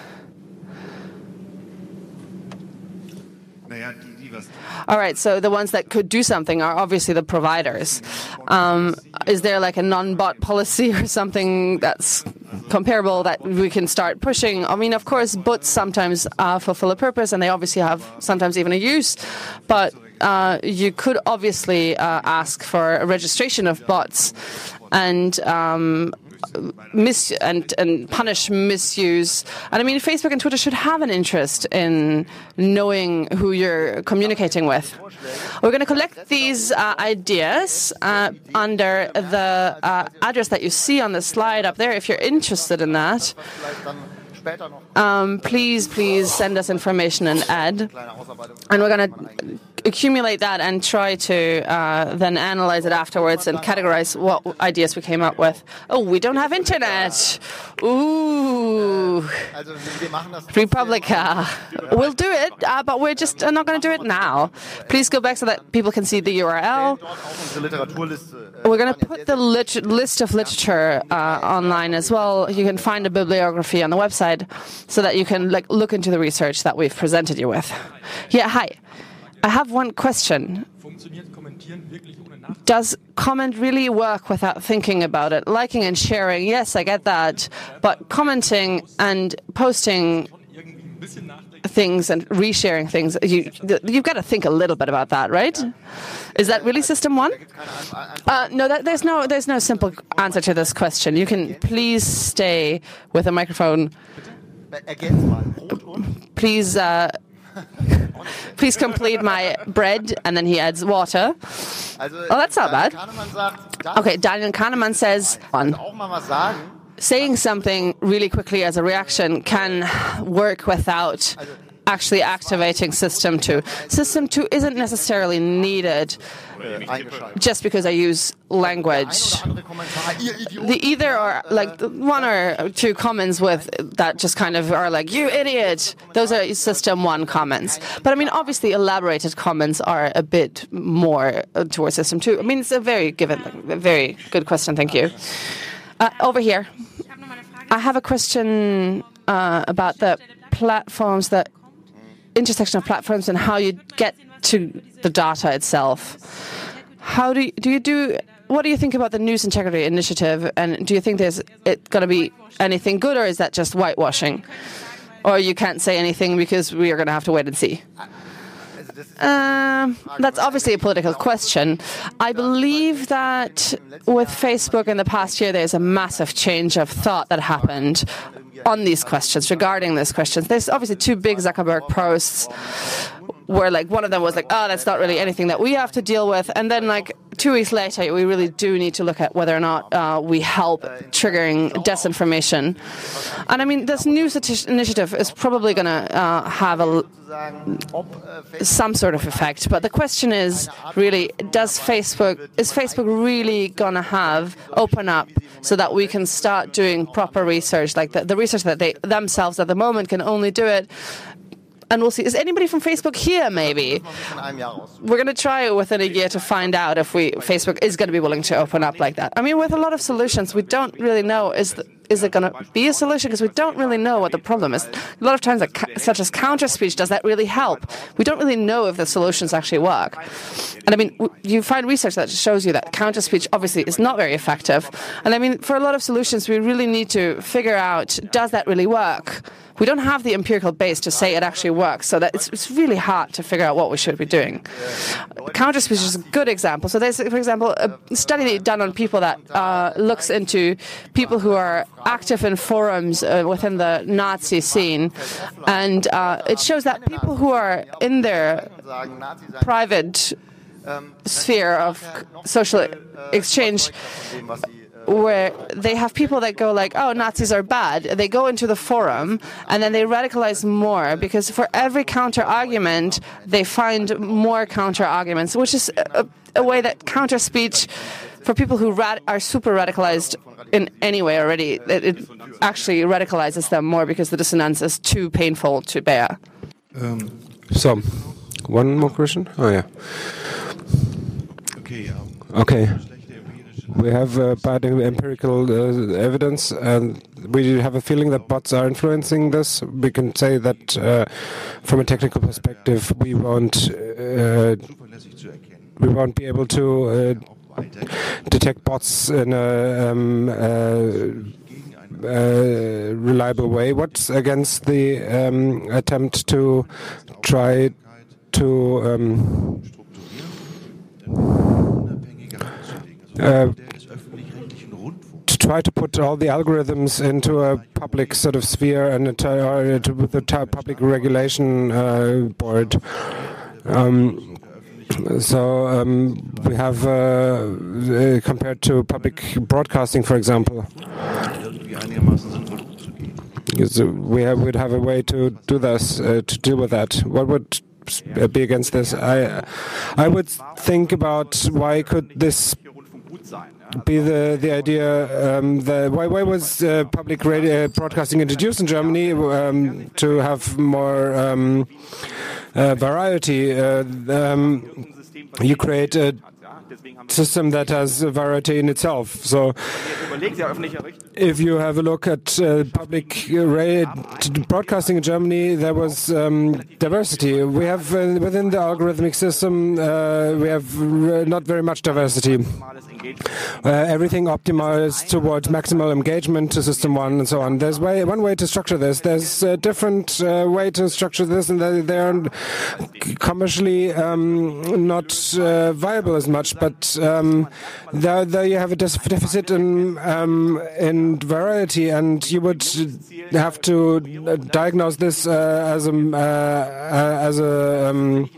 All right, so the ones that could do something are obviously the providers. Um, is there like a non-bot policy or something that's comparable that we can start pushing. I mean, of course, bots sometimes uh, fulfill a purpose, and they obviously have sometimes even a use, but uh, you could obviously uh, ask for a registration of bots and um, mis and and punish misuse. And I mean, Facebook and Twitter should have an interest in knowing who you're communicating with. We're going to collect these uh, ideas uh, under the uh, address that you see on the slide up there. If you're interested in that, um, please, please send us information and add. And we're going to accumulate that and try to uh, then analyze it afterwards and categorize what ideas we came up with. Oh, we don't have internet. Ooh. Republica. We'll do it, uh, but we're just uh, not going to do it now. Please go back so that people can see the U R L. We're going to put the lit list of literature uh, online as well. You can find a bibliography on the website so that you can like, look into the research that we've presented you with. Yeah, hi. I have one question. Does comment really work without thinking about it? Liking and sharing, yes, I get that. But commenting and posting things and resharing things, you, you've got to think a little bit about that, right? Is that really system one? Uh, no, that, there's no there's no simple answer to this question. You can please stay with a microphone. Please... Uh, Please complete my bread, and then he adds water. Oh, that's not bad. Okay, Daniel Kahneman says, on. Saying something really quickly as a reaction can work without actually activating System two. System two isn't necessarily needed just because I use language. The either are like one or two comments with that just kind of are like, you idiot. Those are System one comments. But I mean, obviously elaborated comments are a bit more towards System two. I mean, it's a very given, a very good question. Thank you. Uh, over here. I have a question uh, about the platforms, the intersection of platforms and how you get to the data itself. How do you, do you do? What do you think about the News Integrity Initiative? And do you think there's it going to be anything good, or is that just whitewashing? Or you can't say anything because we are going to have to wait and see? Um, that's obviously a political question. I believe that with Facebook in the past year, there's a massive change of thought that happened on these questions, regarding these questions. There's obviously two big Zuckerberg posts where like one of them was like, oh, that's not really anything that we have to deal with. And then like two weeks later, we really do need to look at whether or not uh, we help triggering disinformation. And I mean, this news initiative is probably going to uh, have a, some sort of effect. But the question is really, does Facebook, is Facebook really going to have open up so that we can start doing proper research, like the, the research that they themselves at the moment can only do it? And we'll see. Is anybody from Facebook here, maybe? We're going to try it within a year to find out if we Facebook is going to be willing to open up like that. I mean, with a lot of solutions, we don't really know, is the, is it going to be a solution? Because we don't really know what the problem is. A lot of times, like, such as counter-speech, does that really help? We don't really know if the solutions actually work. And I mean, you find research that shows you that counter-speech obviously is not very effective. And I mean, for a lot of solutions, we really need to figure out, does that really work? We don't have the empirical base to say it actually works, so that it's, it's really hard to figure out what we should be doing. Counter-speech is a good example. So there's, for example, a study done on people that uh, looks into people who are active in forums uh, within the Nazi scene, and uh, it shows that people who are in their private sphere of social exchange, where they have people that go like, oh, Nazis are bad. They go into the forum and then they radicalize more, because for every counter-argument, they find more counter-arguments, which is a, a way that counter-speech, for people who rad are super radicalized in any way already, it, it actually radicalizes them more because the dissonance is too painful to bear. Um, so, one more question? Oh, yeah. Okay. We have uh, bad empirical uh, evidence, and we have a feeling that bots are influencing this. We can say that uh, from a technical perspective, we won't uh, we won't be able to uh, detect bots in a um, uh, uh, reliable way. What's against the um, attempt to try to um, uh, to try to put all the algorithms into a public sort of sphere and to, to the public regulation uh, board? Um, So um, we have, uh, uh, compared to public broadcasting, for example, so we have, would have a way to do this, uh, to deal with that. What would be against this? I, I would think about why could this be the the idea. Um, the, why why was uh, public radio broadcasting introduced in Germany um, to have more um, uh, variety? Uh, um, you create a system that has variety in itself. So, if you have a look at uh, public radio broadcasting in Germany, there was um, diversity. We have uh, within the algorithmic system, uh, we have r not very much diversity. Uh, everything optimized towards maximal engagement to system one and so on. There's way, one way to structure this. There's a different uh, way to structure this, and they, they're commercially um, not uh, viable as much. But um, there, there you have a deficit in um, in variety, and you would have to diagnose this uh, as a uh, as a. Um,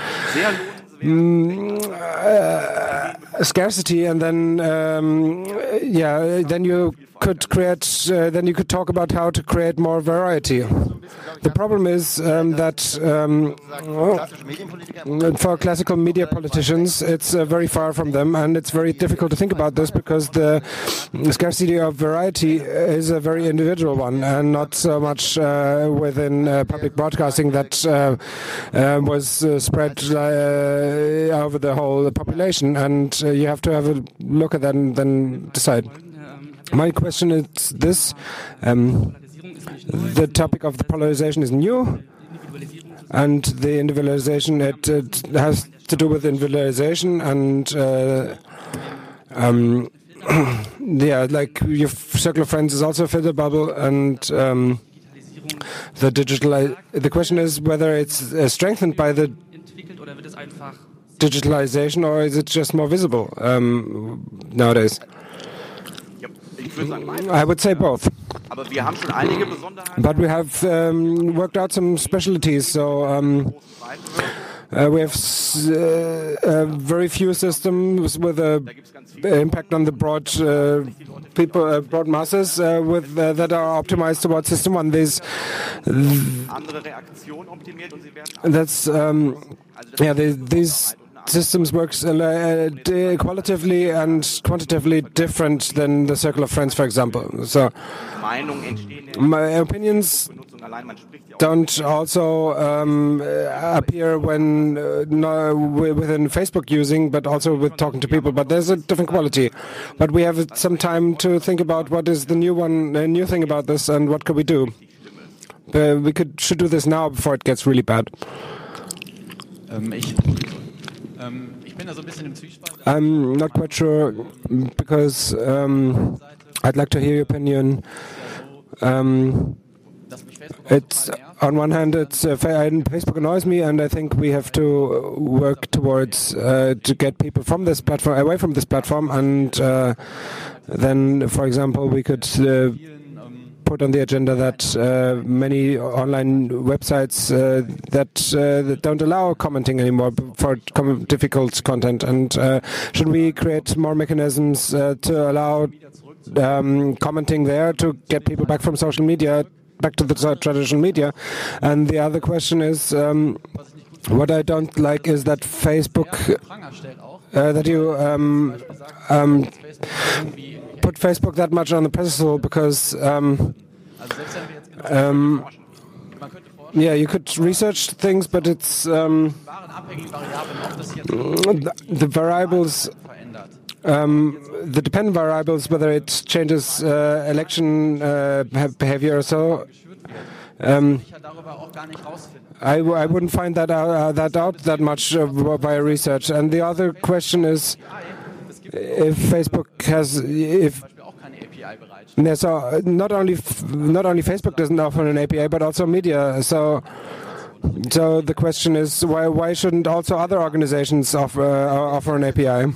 Mm, uh, scarcity, and then um, yeah, then you could create. Uh, then you could talk about how to create more variety. The problem is um, that um, well, for classical media politicians, it's uh, very far from them, and it's very difficult to think about this because the scarcity of variety is a very individual one, and not so much uh, within uh, public broadcasting that uh, uh, was uh, spread uh, over the whole population. And uh, you have to have a look at that and then decide. My question is this. Um, The topic of the polarization is new, and the individualization, it, it has to do with individualization, and uh, um, yeah, like your circle of friends is also a filter bubble, and um, the digital. The question is whether it's uh, strengthened by the digitalization, or is it just more visible um, nowadays? I would say both. But we have um, worked out some specialties. So um, uh, we have uh, uh, very few systems with an impact on the broad uh, people, uh, broad masses, uh, with uh, that are optimized towards system one. These that's um, yeah. They, these. Systems works uh, qualitatively and quantitatively different than the circle of friends, for example. So my opinions don't also um, appear when uh, no, within Facebook using, but also with talking to people. But there's a different quality. But we have some time to think about what is the new one, a new thing about this, and what could we do. Uh, we could should do this now before it gets really bad. Um, ich I'm not quite sure, because um, I'd like to hear your opinion. Um, it's on one hand, it's uh, Facebook annoys me, and I think we have to work towards uh, to get people from this platform, away from this platform, and uh, then, for example, we could uh, put on the agenda that uh, many online websites uh, that, uh, that don't allow commenting anymore for com difficult content, and uh, should we create more mechanisms uh, to allow um, commenting there to get people back from social media, back to the traditional media? And the other question is, um, what I don't like is that Facebook, uh, that you um, um, put Facebook that much on the pedestal, because um, um, yeah, you could research things, but it's um, the, the variables, um, the dependent variables, whether it changes uh, election uh, behavior or so. Um, I, w I wouldn't find that out, uh, that out that much uh, via research. And the other question is, if Facebook has, if Yeah, so uh, not only f- not only Facebook doesn't offer an A P I, but also media. So, so the question is, why why shouldn't also other organizations offer uh, offer an A P I?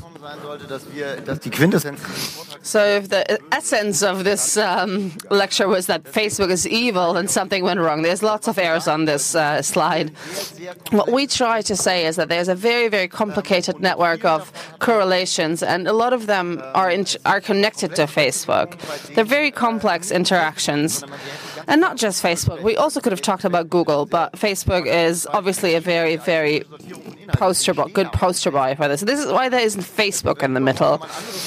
So if the essence of this um, lecture was that Facebook is evil, then something went wrong. There's lots of errors on this uh, slide. What we try to say is that there's a very, very complicated network of correlations, and a lot of them are in, are connected to Facebook. They're very complex interactions. And not just Facebook. We also could have talked about Google, but Facebook is obviously a very, very poster boy, good poster boy for this. This is why there isn't Facebook in the middle.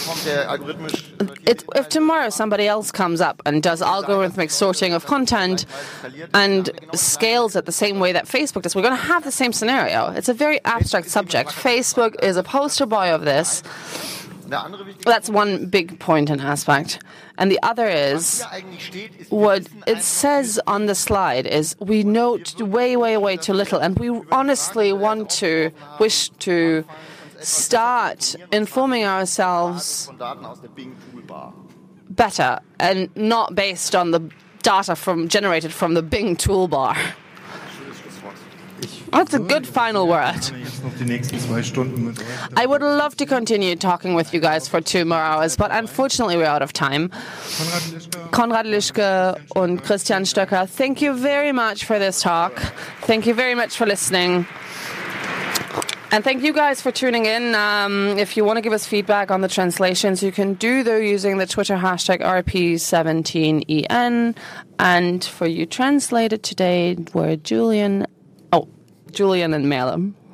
It, if tomorrow somebody else comes up and does algorithmic sorting of content and scales it the same way that Facebook does, we're going to have the same scenario. It's a very abstract subject. Facebook is a poster boy of this. That's one big point and aspect. And the other is, what it says on the slide is we know way, way, way too little. And we honestly want to, wish to start informing ourselves better and not based on the data from generated from the Bing toolbar. That's a good final word. I would love to continue talking with you guys for two more hours, but unfortunately we're out of time. Konrad Lischke und Christian Stöcker, thank you very much for this talk. Thank you very much for listening. And thank you guys for tuning in. Um, if you want to give us feedback on the translations, you can do though using the Twitter hashtag R P seventeen E N. And for you translated today were Julian, oh, Julian and Malum.